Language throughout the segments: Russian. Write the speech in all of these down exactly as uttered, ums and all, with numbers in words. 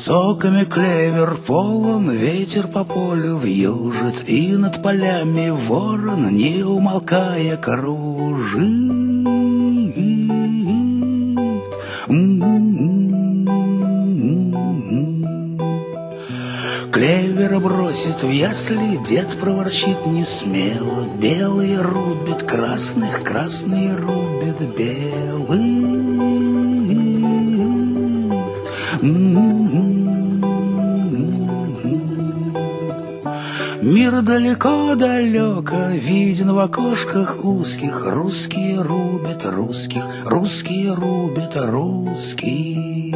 Соками клевер полон, ветер по полю вьюжит, и над полями ворон, не умолкая, кружит. Клевера бросит в ясли, дед проворчит несмело: белые рубят красных, красные рубят белых. Мир далеко-далеко виден в окошках узких. Русские рубят русских, русские рубят русских.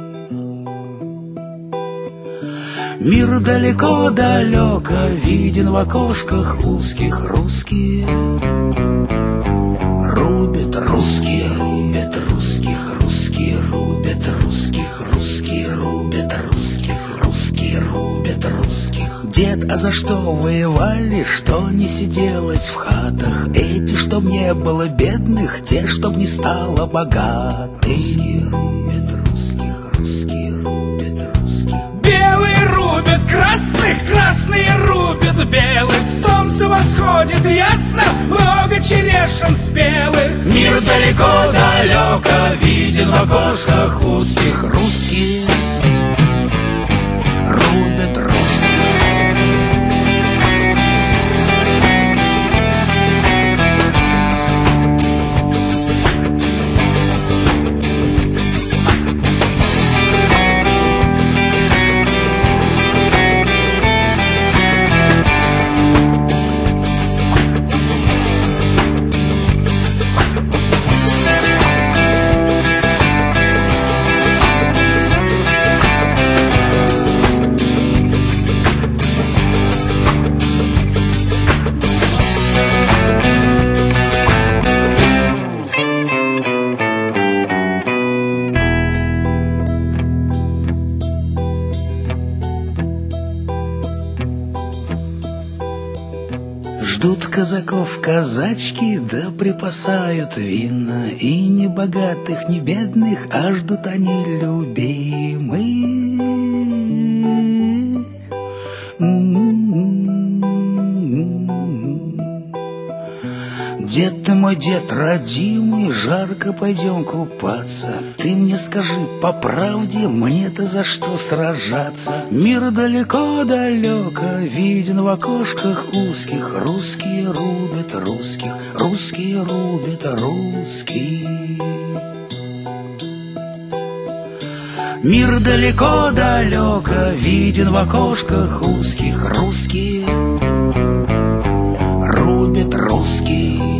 Мир далеко-далеко виден в окошках узких. Русские рубят русские, рубят русских, русские рубят русских, русские рубят русских, русские рубят русских. Дед, а за что воевали, что не сиделось в хатах? Эти, чтоб не было бедных, те, чтоб не стало богатых. Русские рубят русских, русские рубят русских. Белые рубят красных, красные рубят белых. Солнце восходит ясно, много черешин спелых. Мир далеко-далеко виден в окошках узких. Русские рубят русских. Ждут казаков казачки, да припасают вина. И ни богатых, ни бедных, а ждут они любимых. Дед ты мой, дед родимый, жарко пойдем купаться. Ты мне скажи по правде, мне-то за что сражаться? Мир далеко-далеко виден в окошках узких. Русские рубят русских, русские рубят русских. Мир далеко-далеко виден в окошках узких. Русские рубят русских.